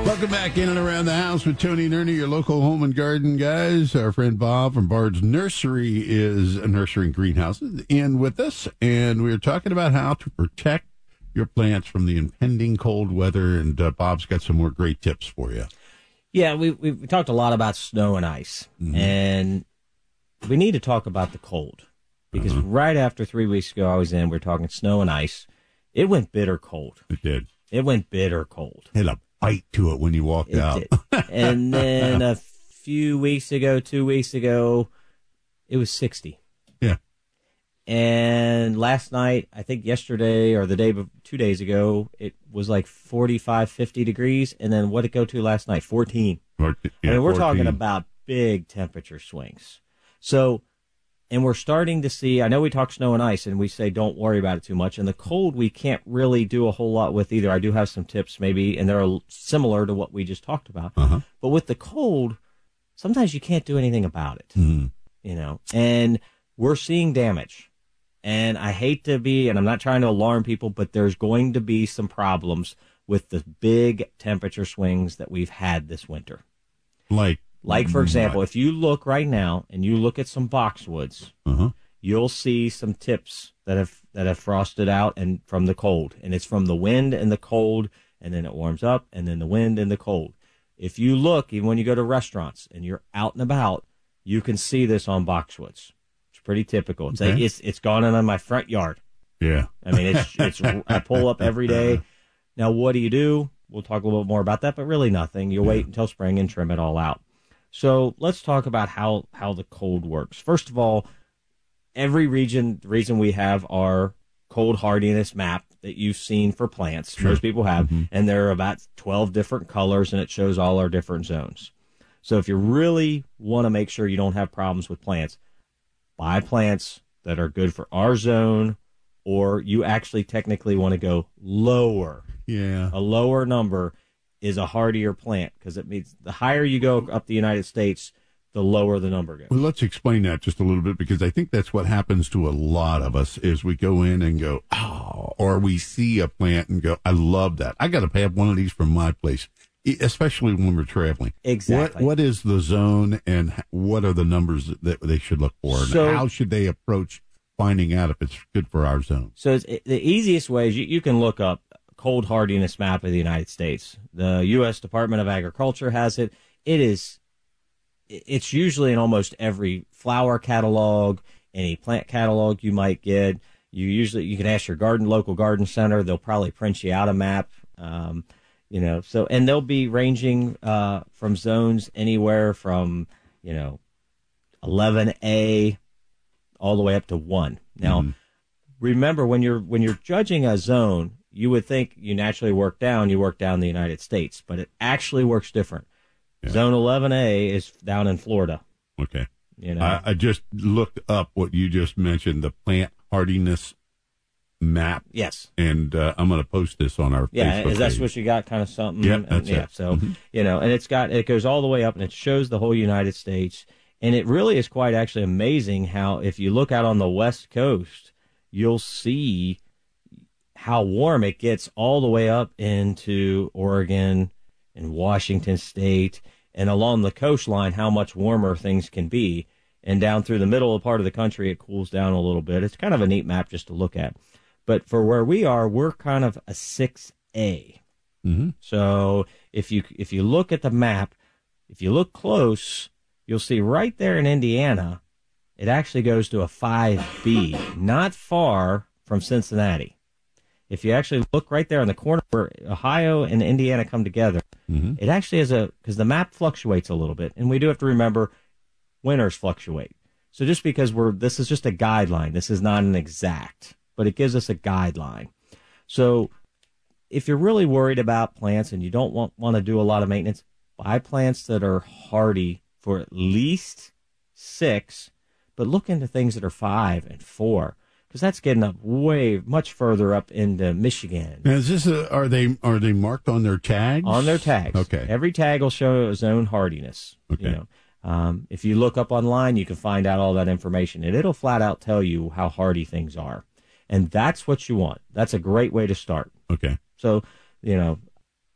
Welcome back in and around the house with Tony and Ernie, your local home and garden guys. Our friend Bob from Bard's Nursery is a nursery and greenhouse in with us, and we're talking about how to protect your plants from the impending cold weather, and Bob's got some more great tips for you. Yeah, we talked a lot about snow and ice, and we need to talk about the cold, because right after 3 weeks ago we were talking snow and ice. It went bitter cold. It did. It went bitter cold. Had a bite to it when you walked out. And then a few weeks ago, 2 weeks ago, it was 60. Yeah. And last night, I think yesterday or the day 2 days ago, it was like 45, 50 degrees. And then what did it go to last night? 14. Yeah, I mean, we're 14. talking about big temperature swings. So, and we're starting to see, I know we talk snow and ice and we say don't worry about it too much. And the cold, we can't really do a whole lot with either. I do have some tips maybe, and they're similar to what we just talked about. But with the cold, sometimes you can't do anything about it, you know, and we're seeing damage. And I hate to be, and I'm not trying to alarm people, but there's going to be some problems with the big temperature swings that we've had this winter. Like, for example, if you look right now and you look at some boxwoods, you'll see some tips that have frosted out and from the cold. And it's from the wind and the cold, and then it warms up, and then the wind and the cold. If you look, even when you go to restaurants and you're out and about, you can see this on boxwoods. It's pretty typical. It's gone in my front yard. Yeah. I mean, it's I pull up every day. Now, what do? We'll talk a little bit more about that, but really nothing. You wait until spring and trim it all out. So let's talk about how the cold works. First of all, every region, the reason we have our cold hardiness map that you've seen for plants, most people have, and there are about 12 different colors, and it shows all our different zones. So if you really want to make sure you don't have problems with plants, buy plants that are good for our zone, or you actually technically want to go lower. Yeah. A lower number is a hardier plant, because it means the higher you go up the United States, the lower the number goes. Well, let's explain that just a little bit, because I think that's what happens to a lot of us is we go in and go, oh, or we see a plant and go, I love that. I got to have one of these from my place, especially when we're traveling. Exactly. What is the zone, and what are the numbers that they should look for, and how should they approach finding out if it's good for our zone? So the easiest way is you can look up cold hardiness map of the United States. The U.S. Department of Agriculture has it. It's usually in almost every flower catalog, any plant catalog you might get. You can ask your local garden center. They'll probably print you out a map. And they'll be ranging from zones anywhere from 11A all the way up to 1. Now, remember, when you're judging a zone, you would think you naturally work down the United States, but it actually works different. Yeah. Zone 11A is down in Florida. Okay. I just looked up what you just mentioned, the plant hardiness map. Yes. And I'm going to post this on our Facebook page. That's what you got, kind of something? Yeah, that's it. So, and it goes all the way up, and it shows the whole United States. And it really is quite actually amazing how, if you look out on the West Coast, you'll see how warm it gets all the way up into Oregon and Washington State, and along the coastline, how much warmer things can be. And down through the middle of part of the country, it cools down a little bit. It's kind of a neat map just to look at. But for where we are, we're kind of a 6A. So if you look at the map, if you look close, you'll see right there in Indiana, it actually goes to a 5B, not far from Cincinnati. If you actually look right there in the corner where Ohio and Indiana come together, it actually is because the map fluctuates a little bit, and we do have to remember winters fluctuate. So just because this is just a guideline, this is not an exact, but it gives us a guideline. So if you're really worried about plants and you don't want to do a lot of maintenance, buy plants that are hardy for at least 6, but look into things that are 5 and 4. Because that's getting up much further up into Michigan. Now, is this are they marked on their tags? On their tags. Okay. Every tag will show a zone hardiness. Okay. If you look up online, you can find out all that information, and it'll flat out tell you how hardy things are. And that's what you want. That's a great way to start. Okay. So,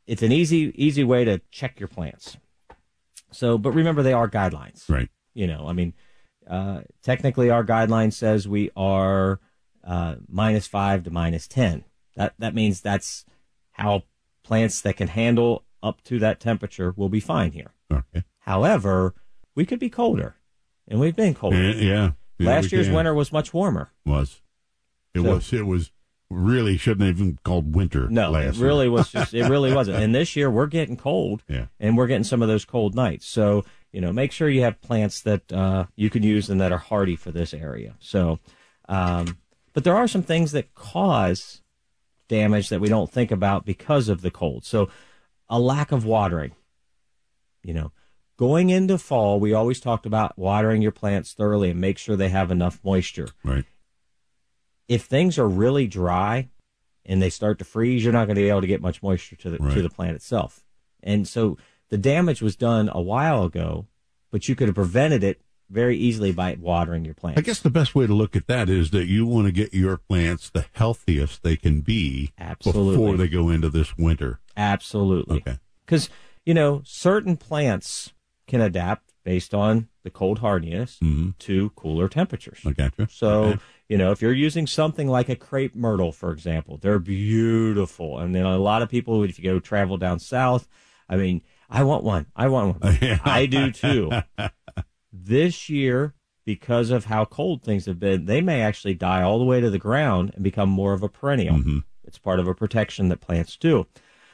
it's an easy way to check your plants. So, but remember, they are guidelines. Right. You know, I mean, technically our guideline says we are -5 to -10. That means that's how plants that can handle up to that temperature will be fine here. Okay. However, we could be colder, and we've been colder. Yeah. Last year's winter was much warmer. It was really shouldn't have even called winter. No, last it really year. was it really wasn't. And this year we're getting cold, and we're getting some of those cold nights. So, you know, make sure you have plants that you can use and that are hardy for this area. So, but there are some things that cause damage that we don't think about because of the cold. So, a lack of watering. You know, going into fall, we always talked about watering your plants thoroughly and make sure they have enough moisture. Right. If things are really dry and they start to freeze, you're not going to be able to get much moisture to the plant itself. And so the damage was done a while ago, but you could have prevented it very easily by watering your plants. I guess the best way to look at that is that you want to get your plants the healthiest they can be before they go into this winter. Absolutely. Okay. Because, you know, certain plants can adapt based on the cold hardiness to cooler temperatures. I gotcha. So, you know, if you're using something like a crepe myrtle, for example, they're beautiful. And then a lot of people, if you go travel down south, I mean, I want one. I do too. This year, because of how cold things have been, they may actually die all the way to the ground and become more of a perennial. It's part of a protection that plants do.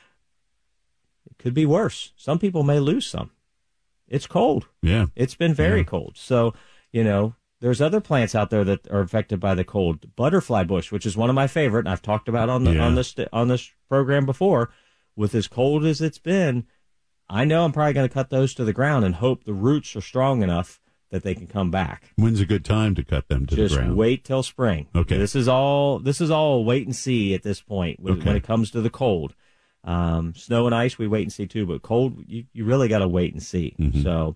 It could be worse. Some people may lose some. It's cold. Yeah. It's been very cold. So, you know, there's other plants out there that are affected by the cold. Butterfly bush, which is one of my favorite, and I've talked about on this program before. With as cold as it's been, I know I'm probably going to cut those to the ground and hope the roots are strong enough that they can come back. When's a good time to cut them to the ground? Just wait till spring. Okay. This is all wait and see at this point when it comes to the cold. Snow and ice, we wait and see too, but cold, you really got to wait and see. So,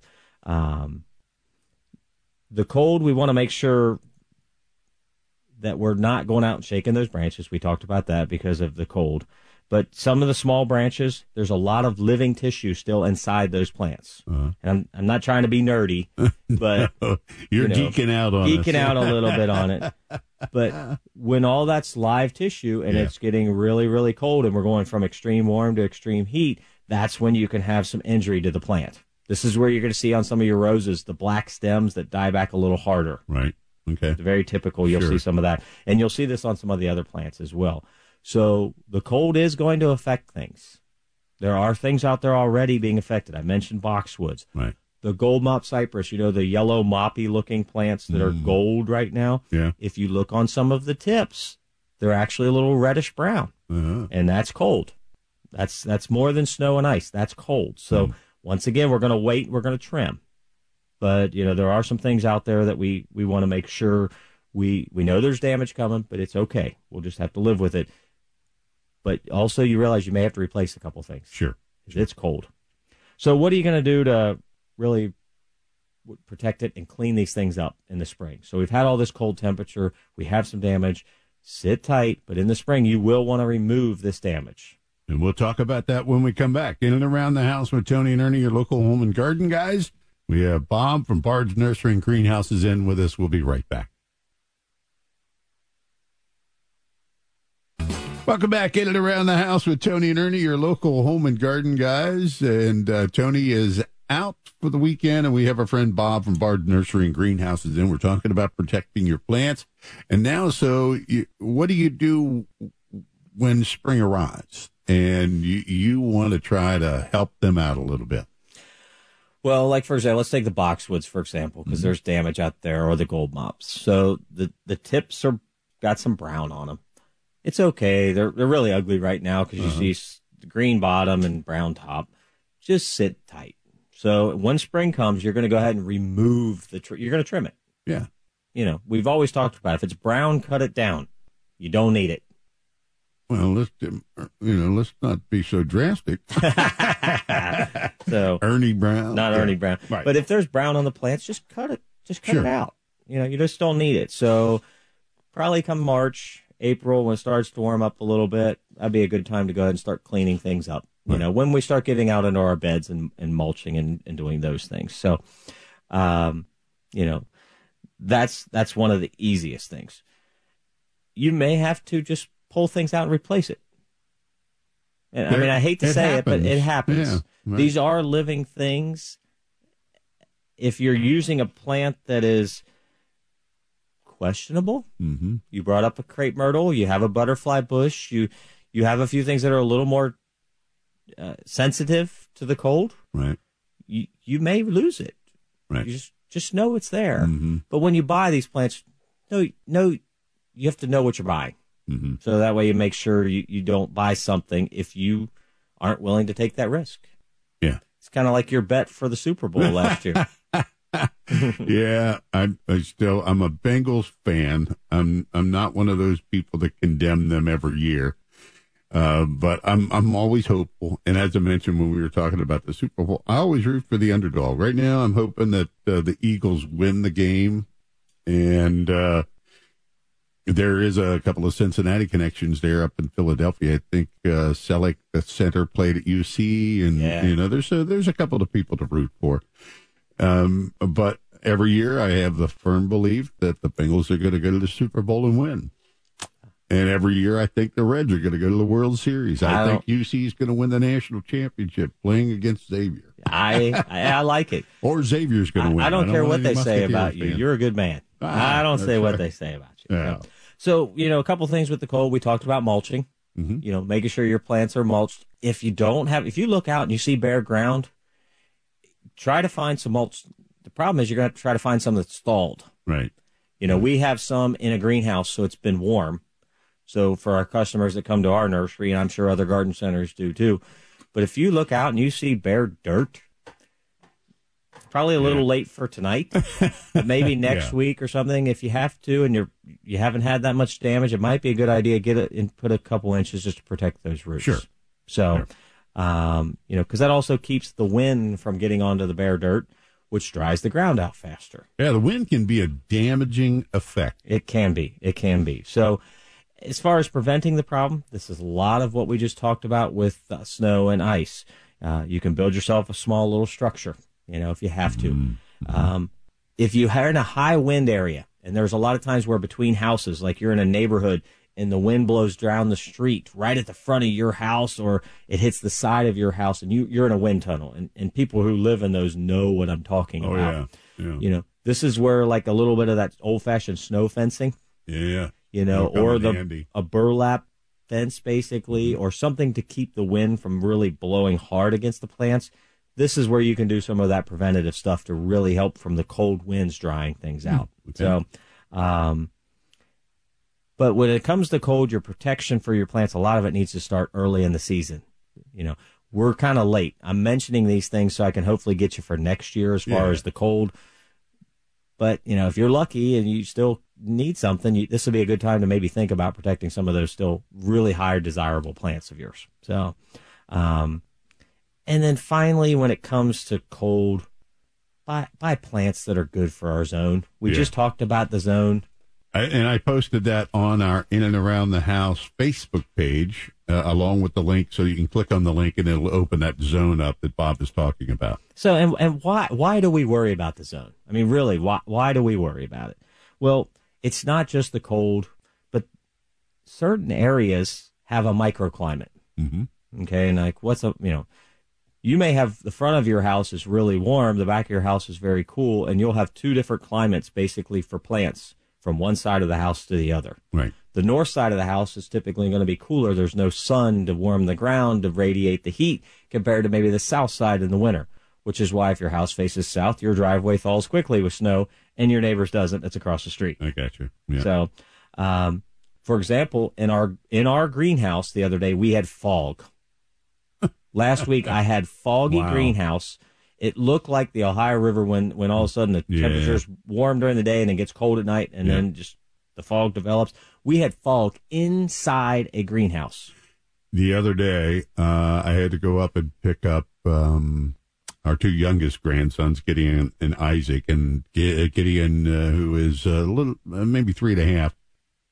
the cold, we want to make sure that we're not going out and shaking those branches. We talked about that because of the cold. But some of the small branches, there's a lot of living tissue still inside those plants. And I'm not trying to be nerdy, but you're geeking out on geeking out a little bit on it. But when all that's live tissue and it's getting really, really cold and we're going from extreme warm to extreme heat, that's when you can have some injury to the plant. This is where you're going to see on some of your roses the black stems that die back a little harder. Right. Okay. It's very typical. You'll see some of that. And you'll see this on some of the other plants as well. So the cold is going to affect things. There are things out there already being affected. I mentioned boxwoods. Right. The gold mop cypress, you know, the yellow moppy looking plants that are gold right now. Yeah. If you look on some of the tips, they're actually a little reddish brown. And that's cold. That's more than snow and ice. That's cold. So once again, we're going to wait. We're going to trim. But, you know, there are some things out there that we want to make sure we know there's damage coming, but it's okay. We'll just have to live with it. But also you realize you may have to replace a couple things. Sure. It's cold. So what are you going to do to really protect it and clean these things up in the spring? So we've had all this cold temperature. We have some damage. Sit tight. But in the spring, you will want to remove this damage. And we'll talk about that when we come back. In and around the house with Tony and Ernie, your local home and garden guys. We have Bob from Bard's Nursery and Greenhouses in with us. We'll be right back. Welcome back in and around the house with Tony and Ernie, your local home and garden guys. And Tony is out for the weekend, and we have our friend Bob from Bard's Nursery and Greenhouses in. We're talking about protecting your plants. And now, what do you do when spring arrives and you want to try to help them out a little bit? Well, like, for example, let's take the boxwoods, for example, because there's damage out there, or the gold mops. So the tips got some brown on them. It's okay. They're really ugly right now because you see the green bottom and brown top. Just sit tight. So when spring comes, you're going to go ahead and remove you're going to trim it. Yeah. You know, we've always talked about if it's brown, cut it down. You don't need it. Well, let's not be so drastic. So Ernie Brown, not Ernie Brown, right. But if there's brown on the plants, just cut it. Just cut it out. You know, you just don't need it. So probably come March, April, when it starts to warm up a little bit, that'd be a good time to go ahead and start cleaning things up. you know, when we start getting out into our beds and mulching and doing those things. So, you know, that's one of the easiest things. You may have to just pull things out and replace it. And I mean, I hate to say it, but it happens. Yeah, right. These are living things. If you're using a plant that is questionable, you brought up a crepe myrtle, you have a butterfly bush, you have a few things that are a little more sensitive to the cold, right? You may lose it. Right. You just know it's there. But when you buy these plants, no, you have to know what you're buying. So that way you make sure you don't buy something if you aren't willing to take that risk. Yeah. It's kind of like your bet for the Super Bowl last year. Yeah, I'm a Bengals fan. I'm not one of those people that condemn them every year. But I'm always hopeful. And as I mentioned when we were talking about the Super Bowl, I always root for the underdog. Right now, I'm hoping that the Eagles win the game. And there is a couple of Cincinnati connections there up in Philadelphia. I think Selleck, the center, played at UC, and you know, there's a couple of people to root for. But every year, I have the firm belief that the Bengals are going to go to the Super Bowl and win. And every year, I think the Reds are going to go to the World Series. I think UC is going to win the national championship playing against Xavier. I like it. Or Xavier's going to win. I don't care what they say about you. You're a good man. I don't say what they say about you. Yeah. So, you know, a couple things with the cold. We talked about mulching, you know, making sure your plants are mulched. If you look out and you see bare ground, try to find some mulch. The problem is you're going to try to find some that's stalled. Right. You know, we have some in a greenhouse, so it's been warm. So for our customers that come to our nursery, and I'm sure other garden centers do too, but if you look out and you see bare dirt, probably a little late for tonight, but maybe next week or something. If you have to, and you haven't had that much damage, it might be a good idea to get it and put a couple inches just to protect those roots. Sure. So, you know, because that also keeps the wind from getting onto the bare dirt, which dries the ground out faster. Yeah, the wind can be a damaging effect. It can be. It can be. So, as far as preventing the problem, this is a lot of what we just talked about with snow and ice. You can build yourself a small little structure, you know, if you have to. If you are in a high wind area, and there's a lot of times where between houses, like you're in a neighborhood and the wind blows down the street right at the front of your house, or it hits the side of your house and you're in a wind tunnel, and people who live in those know what I'm talking about. Yeah. You know, this is where like a little bit of that old fashioned snow fencing. Yeah. You know, or a burlap fence, basically, or something to keep the wind from really blowing hard against the plants. This is where you can do some of that preventative stuff to really help from the cold winds drying things out. Okay. So, but when it comes to cold, your protection for your plants, a lot of it needs to start early in the season. You know, we're kind of late. I'm mentioning these things so I can hopefully get you for next year as far as the cold. But, you know, if you're lucky and you still need something, this would be a good time to maybe think about protecting some of those still really high desirable plants of yours. So, and then finally, when it comes to cold, buy plants that are good for our zone. We just talked about the zone. And I posted that on our In and Around the House Facebook page, along with the link, so you can click on the link and it'll open that zone up that Bob is talking about. So, and why do we worry about the zone? I mean, really, why do we worry about it? Well, it's not just the cold, but certain areas have a microclimate. Okay, and like you may have the front of your house is really warm, the back of your house is very cool, and you'll have two different climates basically for plants from one side of the house to the other. Right. The north side of the house is typically going to be cooler. There's no sun to warm the ground, to radiate the heat, compared to maybe the south side in the winter, which is why if your house faces south, your driveway thaws quickly with snow, and your neighbor's doesn't. It's across the street. I got you. Yeah. So, for example, in our greenhouse the other day, we had fog. Last week, I had foggy greenhouse. It looked like the Ohio River when all of a sudden the temperature's warm during the day and it gets cold at night, and then just the fog develops. We had fog inside a greenhouse. The other day, I had to go up and pick up our two youngest grandsons, Gideon and Isaac, and Gideon, who is a little, maybe 3.5,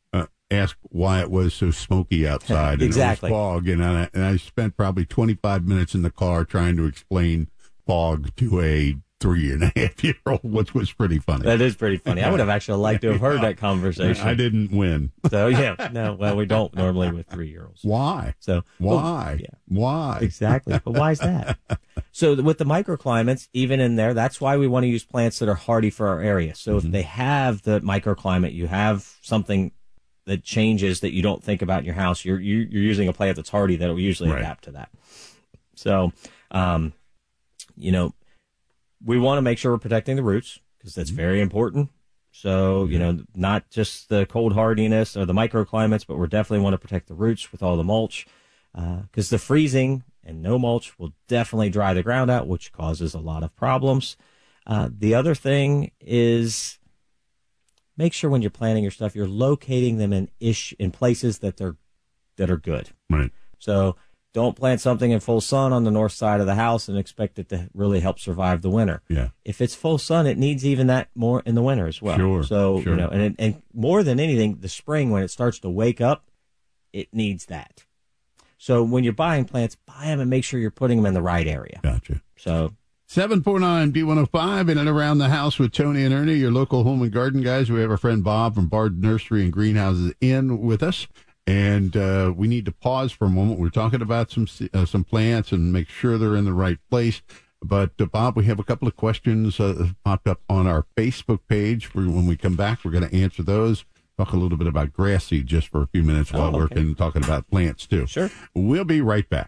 asked why it was so smoky outside. And Exactly. It was fog, and I spent probably 25 minutes in the car trying to explain fog to a 3.5-year-old, which was pretty funny. That is pretty funny. I would have actually liked to have heard that conversation. I didn't win. So well, we don't normally with 3-year-olds. Why? So why? Yeah. Why? Exactly. But why is that? So with the microclimates, even in there, that's why we want to use plants that are hardy for our area. So if they have the microclimate, you have something that changes that you don't think about in your house, you're using a plant that's hardy that will usually adapt to that. So, we want to make sure we're protecting the roots because that's very important. So, not just the cold hardiness or the microclimates, but we definitely want to protect the roots with all the mulch because the freezing and no mulch will definitely dry the ground out, which causes a lot of problems. The other thing is make sure when you're planting your stuff, you're locating them in places that are good. Right. So don't plant something in full sun on the north side of the house and expect it to really help survive the winter. Yeah. If it's full sun, it needs even that more in the winter as well. Sure. So, sure. And more than anything, the spring, when it starts to wake up, it needs that. So when you're buying plants, buy them and make sure you're putting them in the right area. Gotcha. So 749-B105 in and around the house with Tony and Ernie, your local home and garden guys. We have our friend Bob from Bard Nursery and Greenhouses in with us. And we need to pause for a moment. We're talking about some plants and make sure they're in the right place. But, Bob, we have a couple of questions popped up on our Facebook page. When we come back, we're going to answer those. Talk a little bit about grass seed just for a few minutes while we're talking about plants, too. Sure. We'll be right back.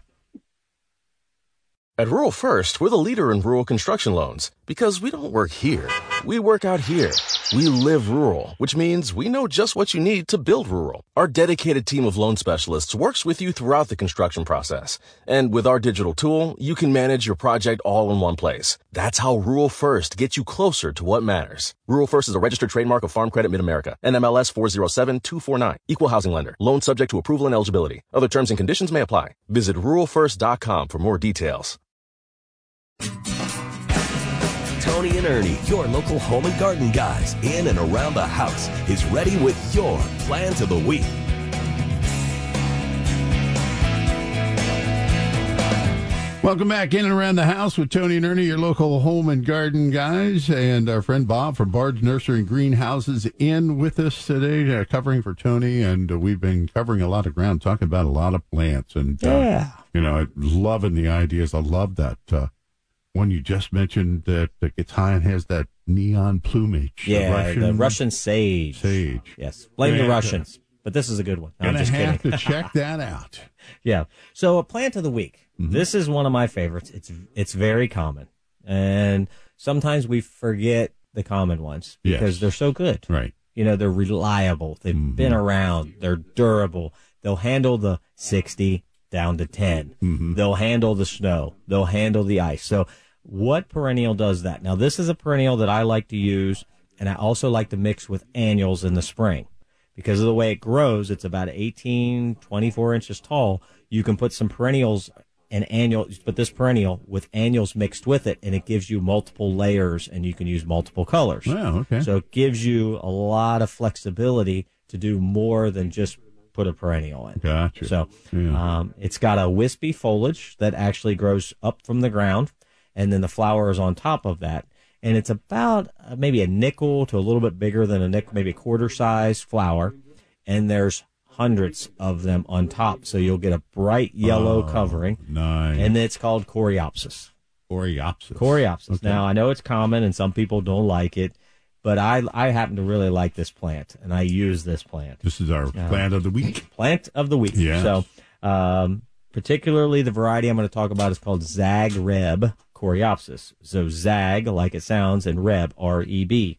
At Rural First, we're the leader in rural construction loans because we don't work here. We work out here. We live rural, which means we know just what you need to build rural. Our dedicated team of loan specialists works with you throughout the construction process. And with our digital tool, you can manage your project all in one place. That's how Rural First gets you closer to what matters. Rural First is a registered trademark of Farm Credit Mid-America, NMLS 407249. Equal housing lender. Loan subject to approval and eligibility. Other terms and conditions may apply. Visit ruralfirst.com for more details. Tony and Ernie, your local home and garden guys in and around the house, is ready with your plant of the week. Welcome back in and around the house with Tony and Ernie, your local home and garden guys, and our friend Bob from Bard's Nursery and Greenhouses in with us today, covering for Tony, and we've been covering a lot of ground, talking about a lot of plants, and loving the ideas. I love that one you just mentioned that gets high and has that neon plumage. Yeah, the Russian sage. Yes, blame the Russians, but this is a good one. No, I'm just kidding. To check that out. Yeah. So a plant of the week. This is one of my favorites. It's very common, and sometimes we forget the common ones because they're so good. Right. They're reliable. They've been around. They're durable. They'll handle the 60 down to 10. They'll handle the snow. They'll handle the ice. So what perennial does that? Now, this is a perennial that I like to use, and I also like to mix with annuals in the spring. Because of the way it grows, it's about 18, 24 inches tall. You can put some perennials and annuals, but this perennial with annuals mixed with it, and it gives you multiple layers, and you can use multiple colors. Oh, okay. So it gives you a lot of flexibility to do more than just put a perennial in. Gotcha. So it's got a wispy foliage that actually grows up from the ground, and then the flower is on top of that. And it's about maybe a nickel to a little bit bigger than a nickel, maybe a quarter size flower. And there's hundreds of them on top. So you'll get a bright yellow covering. Nice. And it's called Coreopsis. Coreopsis. Okay. Now, I know it's common and some people don't like it, but I happen to really like this plant, and I use this plant. This is our plant of the week. Plant of the week. Yeah. So particularly the variety I'm going to talk about is called Zagreb Coreopsis. So Zag, like it sounds, and Reb, R-E-B.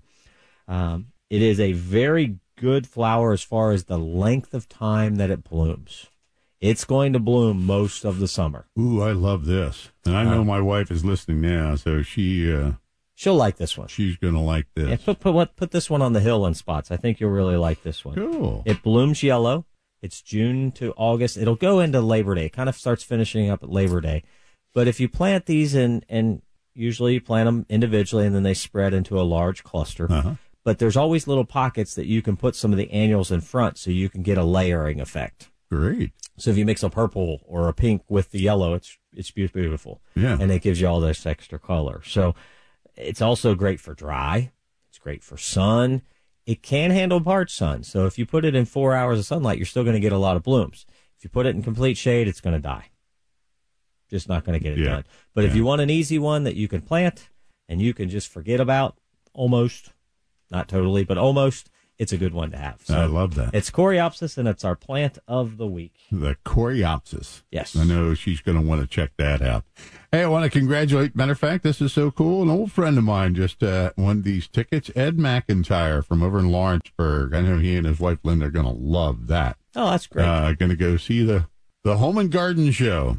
It is a very good flower as far as the length of time that it blooms. It's going to bloom most of the summer. Ooh, I love this. And I know my wife is listening now, so she'll like this one. She's going to like this. Yeah, put this one on the hill in spots. I think you'll really like this one. Cool. It blooms yellow. It's June to August. It'll go into Labor Day. It kind of starts finishing up at Labor Day. But if you plant these and usually you plant them individually and then they spread into a large cluster. but there's always little pockets that you can put some of the annuals in front so you can get a layering effect. Great. So if you mix a purple or a pink with the yellow, it's beautiful. Yeah. And it gives you all this extra color. So it's also great for dry. It's great for sun. It can handle part sun. So if you put it in 4 hours of sunlight, you're still going to get a lot of blooms. If you put it in complete shade, it's going to die. Just not going to get it done. But if you want an easy one that you can plant and you can just forget about, almost, not totally, but almost, it's a good one to have. So I love that. It's Coreopsis, and it's our plant of the week. The Coreopsis. Yes. I know she's going to want to check that out. Hey, I want to congratulate, matter of fact, this is so cool. An old friend of mine just won these tickets. Ed McIntyre from over in Lawrenceburg. I know he and his wife Linda are going to love that. Oh, that's great. Going to go see the Home and Garden Show.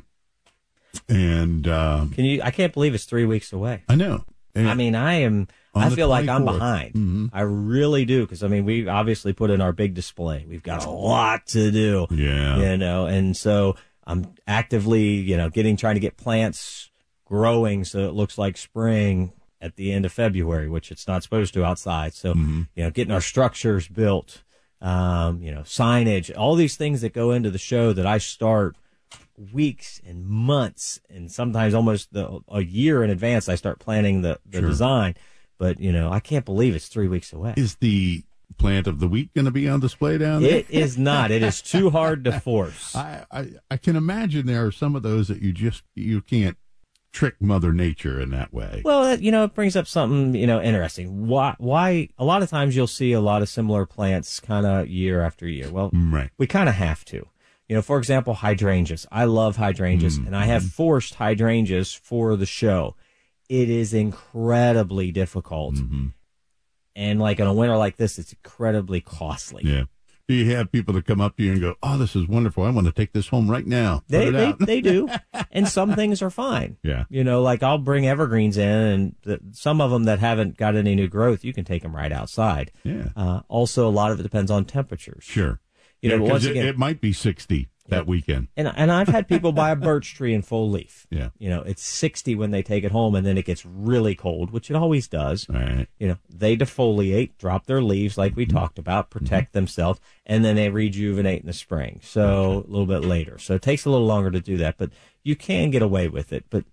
And I can't believe it's 3 weeks away. I know. And I mean, I feel like I'm 24th. behind. Mm-hmm. I really do. Because, I mean, we obviously put in our big display. We've got a lot to do. Yeah. And so I'm actively, trying to get plants growing so it looks like spring at the end of February, which it's not supposed to outside. So, getting our structures built, signage, all these things that go into the show that I start weeks and months and sometimes almost a year in advance. I start planning the design, but I can't believe it's 3 weeks away. Is the plant of the week going to be on display down there? It is not. It is too hard to force. I can imagine there are some of those that you can't trick Mother Nature in that way. Well, it brings up something, interesting. Why a lot of times you'll see a lot of similar plants kind of year after year. Well, right. We kind of have to. For example, hydrangeas. I love hydrangeas, and I have forced hydrangeas for the show. It is incredibly difficult. Mm-hmm. And like in a winter like this, it's incredibly costly. Yeah. Do you have people that come up to you and go, "Oh, this is wonderful. I want to take this home right now." They do. And some things are fine. Yeah. Like I'll bring evergreens in, and some of them that haven't got any new growth, you can take them right outside. Yeah. Also, a lot of it depends on temperatures. Sure. But once again, it might be 60 that weekend. And I've had people buy a birch tree in full leaf. Yeah. It's 60 when they take it home, and then it gets really cold, which it always does. Right. They defoliate, drop their leaves like we talked about, protect themselves, and then they rejuvenate in the spring. So a little bit later. So it takes a little longer to do that, but you can get away with it. But,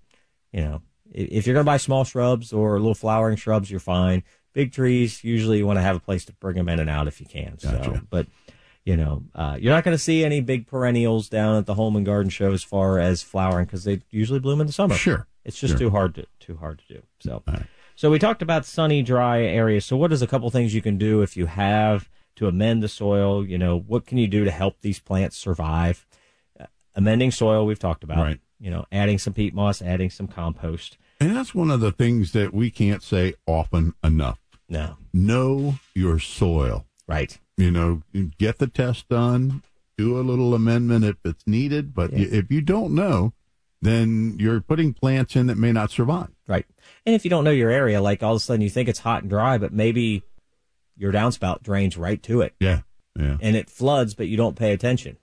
if you're going to buy small shrubs or little flowering shrubs, you're fine. Big trees, usually you want to have a place to bring them in and out if you can. Gotcha. So, but you're not going to see any big perennials down at the Home and Garden Show as far as flowering because they usually bloom in the summer. Sure. It's just too hard to do. So, right. So we talked about sunny, dry areas. So what is a couple things you can do if you have to amend the soil? What can you do to help these plants survive? Amending soil, we've talked about. Right. Adding some peat moss, adding some compost. And that's one of the things that we can't say often enough. No. Know your soil. Right. Get the test done, do a little amendment if it's needed. But if you don't know, then you're putting plants in that may not survive. Right. And if you don't know your area, like all of a sudden you think it's hot and dry, but maybe your downspout drains right to it. Yeah. Yeah. And it floods, but you don't pay attention.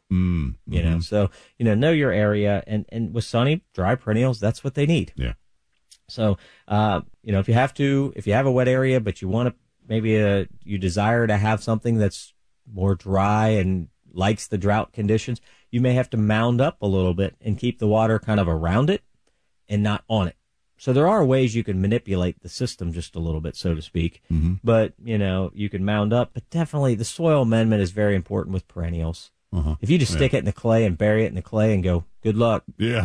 So, know your area. And with sunny, dry perennials, that's what they need. Yeah. So, if you have a wet area, but you want to, maybe you desire to have something that's more dry and likes the drought conditions, you may have to mound up a little bit and keep the water kind of around it and not on it. So there are ways you can manipulate the system just a little bit, so to speak. Mm-hmm. But, you can mound up. But definitely the soil amendment is very important with perennials. Uh-huh. If you just stick it in the clay and bury it in the clay and go, good luck. Yeah.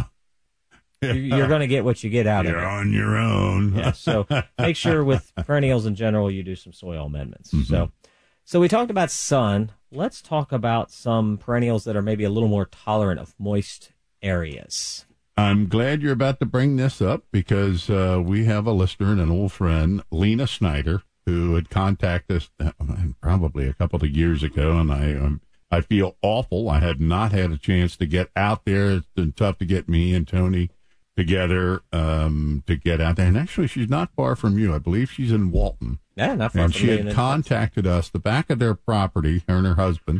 You're going to get what you get out of it. You're on your own. Yeah, so make sure with perennials in general you do some soil amendments. Mm-hmm. So we talked about sun. Let's talk about some perennials that are maybe a little more tolerant of moist areas. I'm glad you're about to bring this up because we have a listener and an old friend, Lena Snyder, who had contacted us probably a couple of years ago, and I feel awful. I had not had a chance to get out there. It's been tough to get me and Tony together to get out there. And actually, she's not far from you. I believe she's in Walton. Yeah, not far and from she me. had contacted us. The back of their property, her and her husband,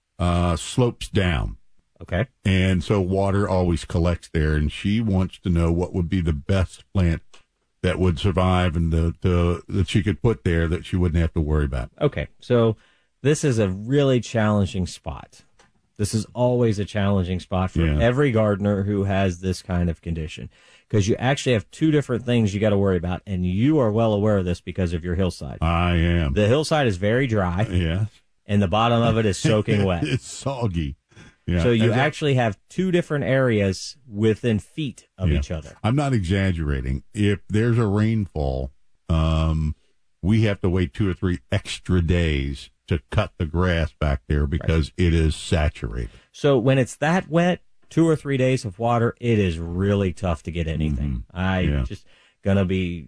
slopes down. Okay. And so water always collects there. And she wants to know what would be the best plant that would survive and that she could put there that she wouldn't have to worry about? Okay, so this is a really challenging spot. This is always a challenging spot for every gardener who has this kind of condition, because you actually have two different things you got to worry about, and you are well aware of this because of your hillside. I am. The hillside is very dry. Yes. And the bottom of it is soaking wet. It's soggy. Yeah. So you actually have two different areas within feet of each other. I'm not exaggerating. If there's a rainfall, we have to wait 2 or 3 extra days to cut the grass back there because it is saturated. So when it's that wet, 2 or 3 days of water, it is really tough to get anything. I'm just going to be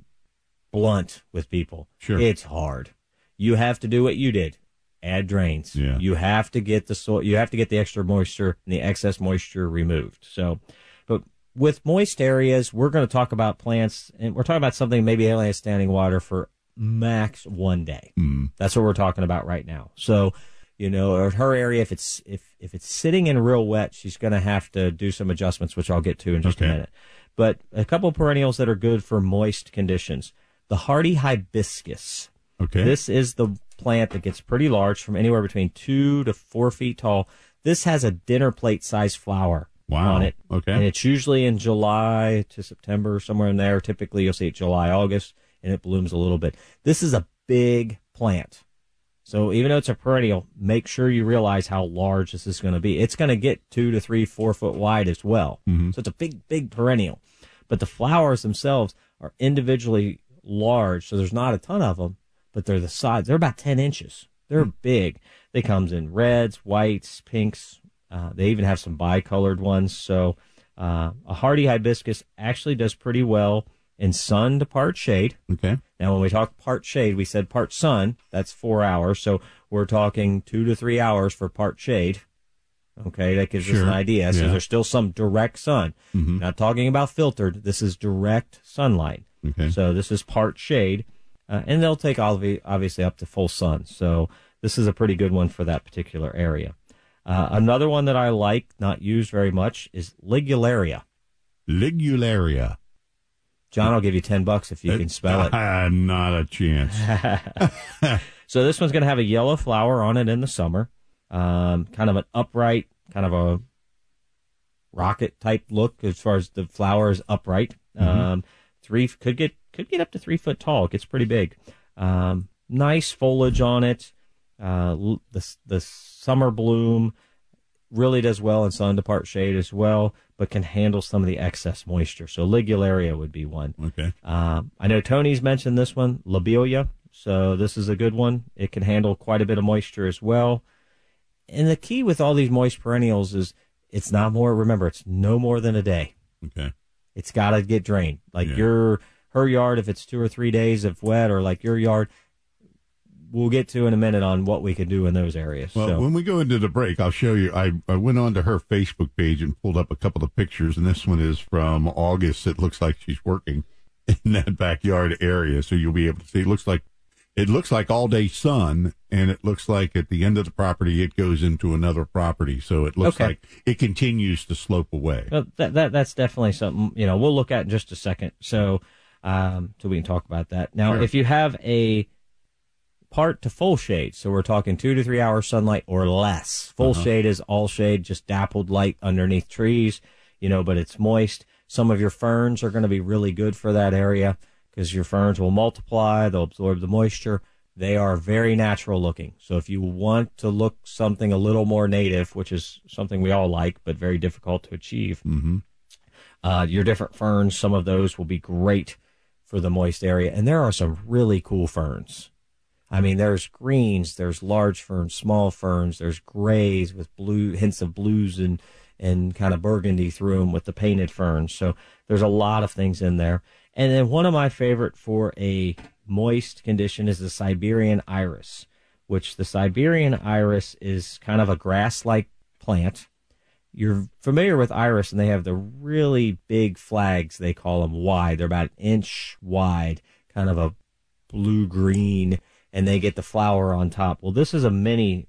blunt with people. Sure. It's hard. You have to do what you did. Add drains. Yeah. You have to get the soil. You have to get the extra moisture and the excess moisture removed. So, but with moist areas, we're going to talk about plants, and we're talking about something maybe only has standing water for max 1 day. That's what we're talking about right now. So, you know, her area, if it's sitting in real wet, she's going to have to do some adjustments, which I'll get to in just a minute. But a couple of perennials that are good for moist conditions: the hardy hibiscus. Okay. This is the plant that gets pretty large, from anywhere between 2 to 4 feet tall. This has a dinner plate size flower on it. Okay. And it's usually in July to September, somewhere in there. Typically you'll see it July, August, and it blooms a little bit. This is a big plant. So even though it's a perennial, make sure you realize how large this is going to be. It's going to get 2 to 3, 4 foot wide as well. So it's a big, big perennial. But the flowers themselves are individually large, so there's not a ton of them. But they're the size. They're about 10 inches. They're big. They comes in reds, whites, pinks. They even have some bicolored ones. So a hardy hibiscus actually does pretty well in sun to part shade. Okay. Now, when we talk part shade, we said part sun. That's 4 hours. So we're talking 2 to 3 hours for part shade. Okay, that gives us an idea. So there's still some direct sun. Not talking about filtered. This is direct sunlight. Okay. So this is part shade. And they'll take obviously up to full sun. So this is a pretty good one for that particular area. Another one that I like, not used very much, is Ligularia. Ligularia. John, I'll give you $10 if you can spell it. Not a chance. So this one's going to have a yellow flower on it in the summer. Kind of an upright, kind of a rocket type look as far as the flower is upright. Could get up to 3 foot tall. It gets pretty big. Nice foliage on it. The summer bloom really does well in sun to part shade as well, but can handle some of the excess moisture. So Ligularia would be one. Okay. I know Tony's mentioned this one, Lobelia. So this is a good one. It can handle quite a bit of moisture as well. And the key with all these moist perennials is it's no more than a day. Okay. It's got to get drained. Like her yard, if it's 2 or 3 days of wet, or like your yard, we'll get to in a minute on what we can do in those areas. Well, when we go into the break, I'll show you. I went onto her Facebook page and pulled up a couple of pictures, and this one is from August. It looks like she's working in that backyard area, so you'll be able to see. It looks like all day sun, and it looks like at the end of the property it goes into another property. So it looks like it continues to slope away. Well, that's definitely something we'll look at in just a second. So we can talk about that. Now, if you have a part to full shade, so we're talking 2 to 3 hours sunlight or less. Full shade is all shade, just dappled light underneath trees, but it's moist. Some of your ferns are going to be really good for that area, because your ferns will multiply, they'll absorb the moisture. They are very natural looking. So if you want to look something a little more native, which is something we all like, but very difficult to achieve, your different ferns, some of those will be great for the moist area. And there are some really cool ferns. I mean, there's greens, there's large ferns, small ferns, there's grays with hints of blues and kind of burgundy through them with the painted ferns. So there's a lot of things in there. And then one of my favorite for a moist condition is the Siberian iris, which the Siberian iris is kind of a grass-like plant. You're familiar with iris, and they have the really big flags. They call them wide. They're about an inch wide, kind of a blue-green, and they get the flower on top. Well, this is a mini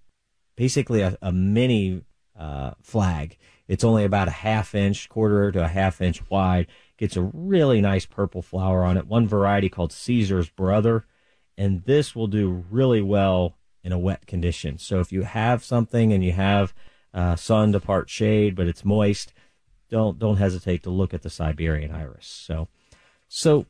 flag. It's only about a half inch, quarter to a half inch wide. gets a really nice purple flower on it. One variety called Caesar's Brother, and this will do really well in a wet condition. So if you have something and you have sun to part shade, but it's moist, don't hesitate to look at the Siberian Iris. So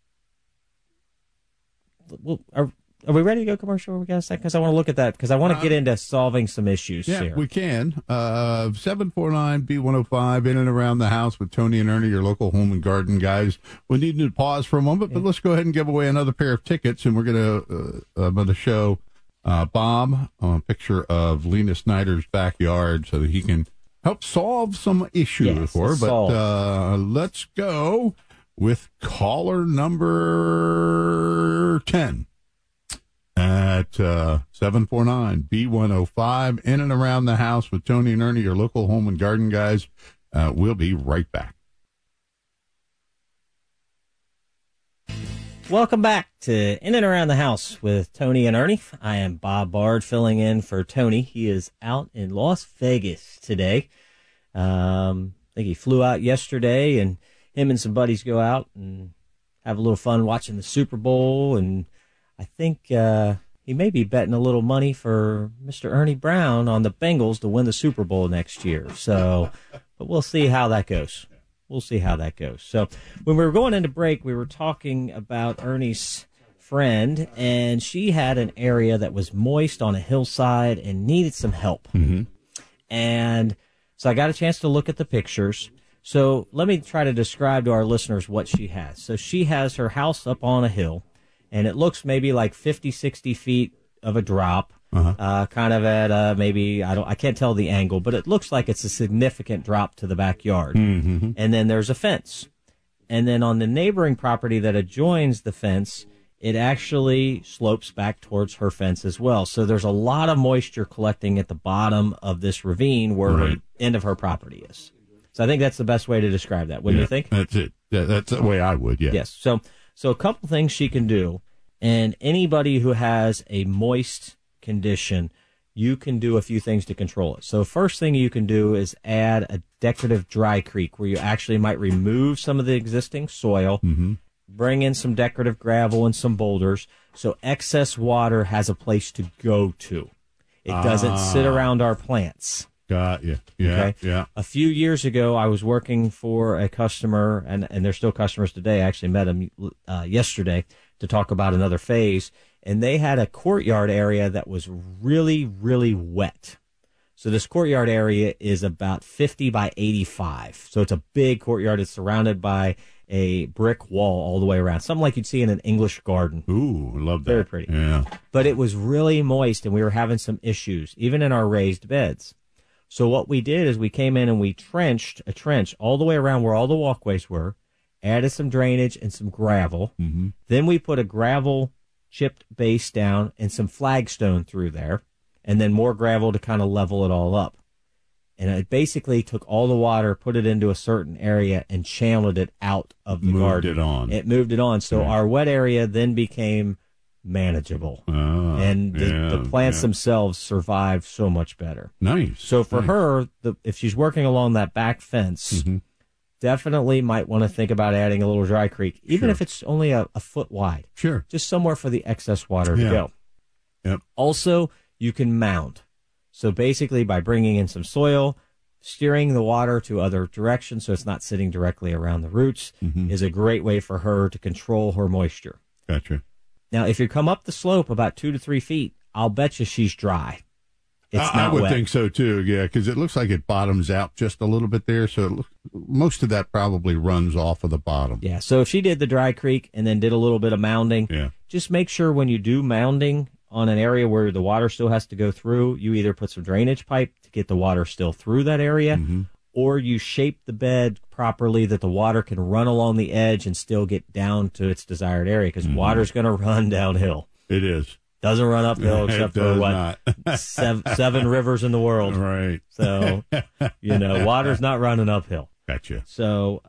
are we ready to go commercial? We got a second, because I want to look at that, because I want to get into solving some issues here. Yeah, we can. 749-B105, in and around the house with Tony and Ernie, your local home and garden guys. We need to pause for a moment, but let's go ahead and give away another pair of tickets, and we're going to show Bob a picture of Lena Snyder's backyard so that he can help solve some issues for her. But let's go with caller number 10 at 749-B105, in and around the house with Tony and Ernie, your local home and garden guys. We'll be right back. Welcome back to In and Around the House with Tony and Ernie. I am Bob Bard filling in for Tony. He is out in Las Vegas today. I think he flew out yesterday, and him and some buddies go out and have a little fun watching the Super Bowl, and I think he may be betting a little money for Mr. Ernie Brown on the Bengals to win the Super Bowl next year. So, but we'll see how that goes. So when we were going into break, we were talking about Ernie's friend, and she had an area that was moist on a hillside and needed some help. Mm-hmm. And so I got a chance to look at the pictures. So let me try to describe to our listeners what she has. So she has her house up on a hill, and it looks maybe like 50, 60 feet of a drop, kind of at maybe, I can't tell the angle, but it looks like it's a significant drop to the backyard. Mm-hmm. And then there's a fence. And then on the neighboring property that adjoins the fence, it actually slopes back towards her fence as well. So there's a lot of moisture collecting at the bottom of this ravine where the end of her property is. So I think that's the best way to describe that, wouldn't you think? That's it. That's the way I would, yeah. Yes. So a couple things she can do, and anybody who has a moist condition, you can do a few things to control it. So first thing you can do is add a decorative dry creek, where you actually might remove some of the existing soil, bring in some decorative gravel and some boulders, so excess water has a place to go to. It doesn't sit around our plants. Got you. Yeah, okay? Yeah. A few years ago, I was working for a customer, and they're still customers today. I actually met them yesterday to talk about another phase, and they had a courtyard area that was really, really wet. So this courtyard area is about 50 by 85. So it's a big courtyard. It's surrounded by a brick wall all the way around, something like you'd see in an English garden. Ooh, I love that. Very pretty. Yeah. But it was really moist, and we were having some issues, even in our raised beds. So what we did is we came in and we trenched a trench all the way around where all the walkways were, added some drainage and some gravel. Mm-hmm. Then we put a gravel chipped base down and some flagstone through there, and then more gravel to kind of level it all up. And it basically took all the water, put it into a certain area, and channeled it out of the garden. It moved it on. So our wet area then became manageable. And the plants themselves survived so much better. Nice. So for her, if she's working along that back fence, definitely might want to think about adding a little dry creek, even if it's only a foot wide. Sure. Just somewhere for the excess water to go. Yep. Also, you can mound. So basically, by bringing in some soil, steering the water to other directions so it's not sitting directly around the roots is a great way for her to control her moisture. Gotcha. Now, if you come up the slope about 2 to 3 feet, I'll bet you she's dry. It's I not would wet. think so, too, yeah, because it looks like it bottoms out just a little bit there, so most of that probably runs off of the bottom. Yeah, so if she did the dry creek and then did a little bit of mounding, just make sure when you do mounding on an area where the water still has to go through, you either put some drainage pipe to get the water still through that area, or you shape the bed properly that the water can run along the edge and still get down to its desired area, because water's going to run downhill. It is. Doesn't run uphill except for what? seven rivers in the world. Right. So, water's not running uphill. Gotcha. So,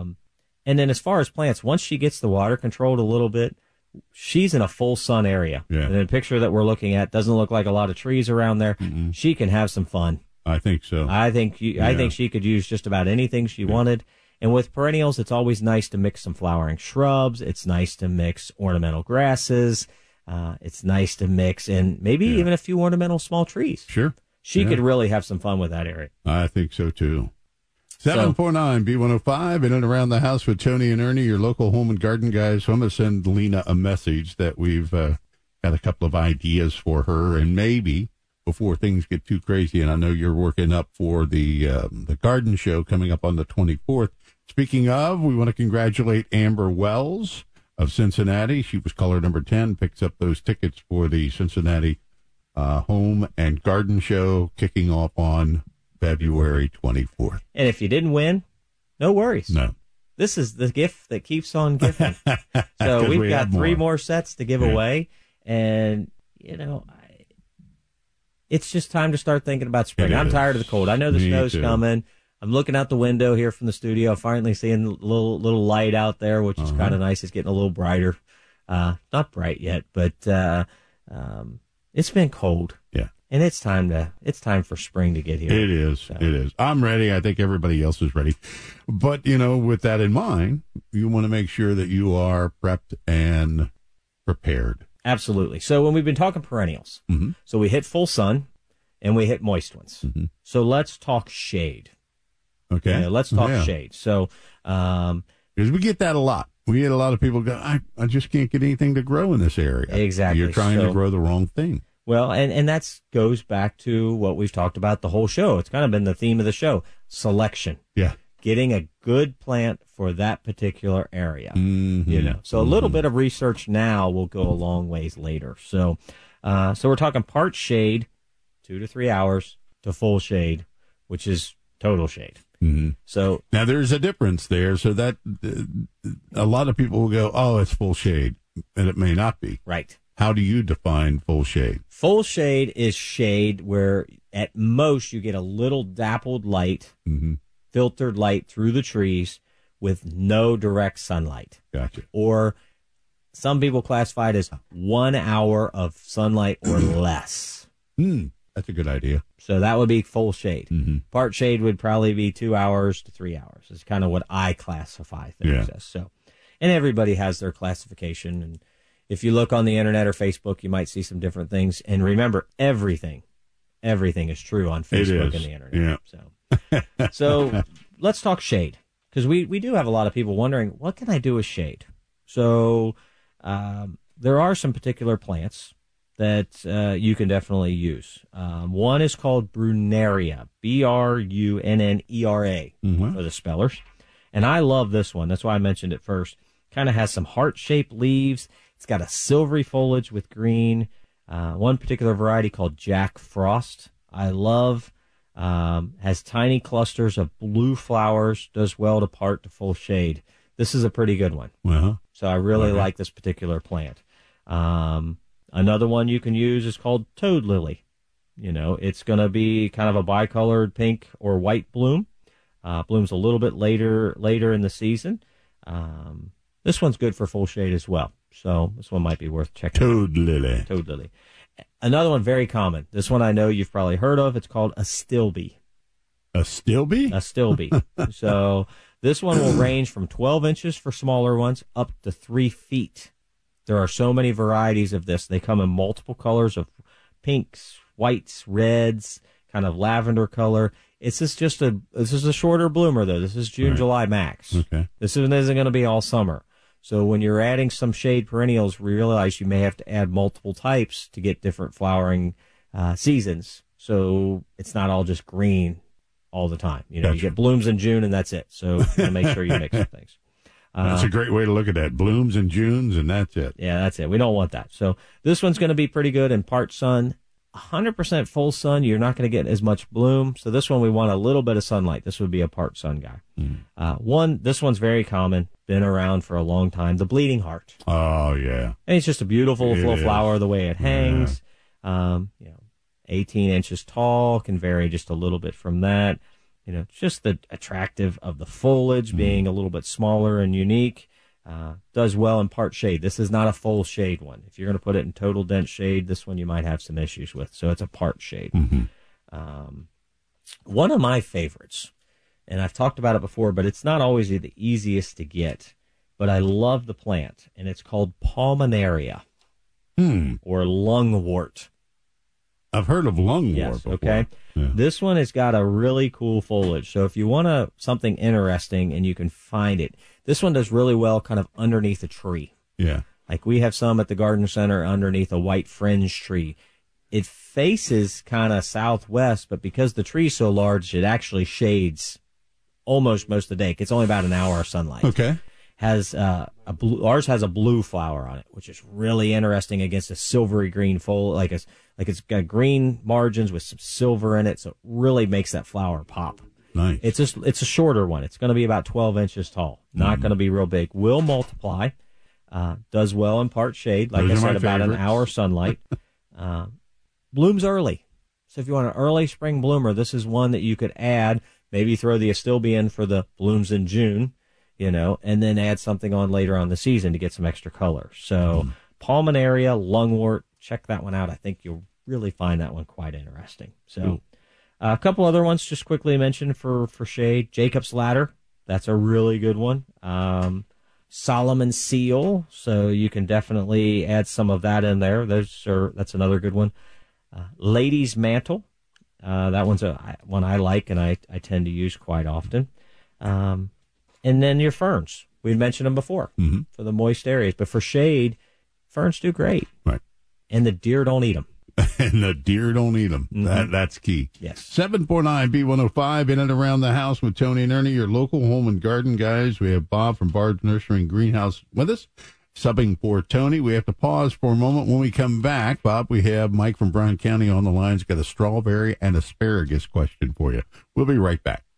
and then as far as plants, once she gets the water controlled a little bit, she's in a full sun area. Yeah. And the picture that we're looking at doesn't look like a lot of trees around there. She can have some fun. I think so. I think she could use just about anything she wanted. And with perennials, it's always nice to mix some flowering shrubs. It's nice to mix ornamental grasses. It's nice to mix in maybe even a few ornamental small trees. Sure. She could really have some fun with that area. I think so, too. 749-B105, in and around the house with Tony and Ernie, your local home and garden guys. So I'm going to send Lena a message that we've got a couple of ideas for her, and maybe before things get too crazy, and I know you're working up for the garden show coming up on the 24th. Speaking of, we want to congratulate Amber Wells of Cincinnati. She was caller number 10, picks up those tickets for the Cincinnati Home and Garden Show kicking off on February 24th. And if you didn't win, no worries. No. This is the gift that keeps on giving. So we've got 3 more sets to give away. And, it's just time to start thinking about spring. I'm tired of the cold. I know the snow's coming. I'm looking out the window here from the studio, finally seeing a little light out there, which is kind of nice. It's getting a little brighter. Not bright yet, but it's been cold. Yeah. And it's time for spring to get here. It is. So. It is. I'm ready. I think everybody else is ready. But, with that in mind, you want to make sure that you are prepped and prepared. Absolutely. So when we've been talking perennials, so we hit full sun and we hit moist ones. So let's talk shade. Okay. Let's talk shade. So, because we get that a lot. We get a lot of people go, I just can't get anything to grow in this area. Exactly. You're trying to grow the wrong thing. Well, and that goes back to what we've talked about the whole show. It's kind of been the theme of the show, selection. Yeah. Getting a good plant for that particular area. So a little bit of research now will go a long ways later. So we're talking part shade, 2 to 3 hours, to full shade, which is total shade. So now there's a difference there. So that a lot of people will go, oh, it's full shade, and it may not be. Right. How do you define full shade? Full shade is shade where at most you get a little dappled light, filtered light through the trees with no direct sunlight. Gotcha. Or some people classify it as 1 hour of sunlight or less. That's a good idea. So that would be full shade. Part shade would probably be 2 hours to 3 hours. It's kind of what I classify things as. So, and everybody has their classification. And if you look on the internet or Facebook, you might see some different things. And remember, everything is true on Facebook and the internet. Yeah. So let's talk shade, because we do have a lot of people wondering, what can I do with shade? So there are some particular plants that you can definitely use. One is called Brunnera, Brunnera for the spellers. And I love this one. That's why I mentioned it first. Kind of has some heart-shaped leaves. It's got a silvery foliage with green. One particular variety called Jack Frost I love. Has tiny clusters of blue flowers. Does well to part to full shade. This is a pretty good one. So I really like this particular plant. Another one you can use is called Toad Lily. It's going to be kind of a bicolored pink or white bloom. Blooms a little bit later in the season. This one's good for full shade as well. So this one might be worth checking out. Toad Lily. Another one very common. This one I know you've probably heard of. It's called Astilbe. Astilbe. So this one will range from 12 inches for smaller ones up to 3 feet. There are so many varieties of this. They come in multiple colors of pinks, whites, reds, kind of lavender color. This is a shorter bloomer though. This is June, July max. Okay. This isn't going to be all summer. So when you're adding some shade perennials, realize you may have to add multiple types to get different flowering seasons. So it's not all just green all the time. You get blooms in June and that's it. So make sure you mix some things. That's a great way to look at that. Blooms in Junes, and that's it. Yeah, that's it. We don't want that. So this one's going to be pretty good in part sun. 100% full sun, you're not going to get as much bloom. So this one, we want a little bit of sunlight. This would be a part sun guy. This one's very common, been around for a long time, the bleeding heart. Oh, yeah. And it's just a beautiful little flower, the way it hangs. 18 inches tall, can vary just a little bit from that. Just the attractive of the foliage being a little bit smaller and unique. Does well in part shade. This is not a full shade one. If you're going to put it in total dense shade, this one you might have some issues with. So it's a part shade. One of my favorites and I've talked about it before, but it's not always the easiest to get. But I love the plant, and it's called Pulmonaria or lungwort. I've heard of lungwort Yes, before. okay. Yeah. This one has got a really cool foliage. So if you want something interesting and you can find it, this one does really well kind of underneath a tree. Yeah. Like we have some at the garden center underneath a white fringe tree. It faces kind of southwest, but because the tree's so large, it actually shades almost most of the day. It's only about an hour of sunlight. Okay. Has ours has a blue flower on it, which is really interesting against a silvery green foliage. Like it's got green margins with some silver in it, so it really makes that flower pop. Nice. It's a shorter one. It's going to be about 12 inches tall. Not going to be real big. Will multiply. Does well in part shade. Like Those I are said, my about an favorites. hour sunlight. Blooms early. So if you want an early spring bloomer, this is one that you could add. Maybe throw the astilbe in for the blooms in June, and then add something on later on the season to get some extra color. So Pulmonaria, lungwort, check that one out. I think you'll really find that one quite interesting. So a couple other ones just quickly mentioned for shade. Jacob's Ladder, that's a really good one. Solomon Seal, so you can definitely add some of that in there. That's another good one. Lady's Mantle, that one's one I like and I tend to use quite often. And then your ferns. We mentioned them before for the moist areas. But for shade, ferns do great. Right. And the deer don't eat them. And the deer don't eat them. That's key. Yes. 749-B105 in and around the house with Tony and Ernie, your local home and garden guys. We have Bob from Bard's Nursery and Greenhouse with us, subbing for Tony. We have to pause for a moment. When we come back, Bob, we have Mike from Brown County on the line. He's got a strawberry and asparagus question for you. We'll be right back.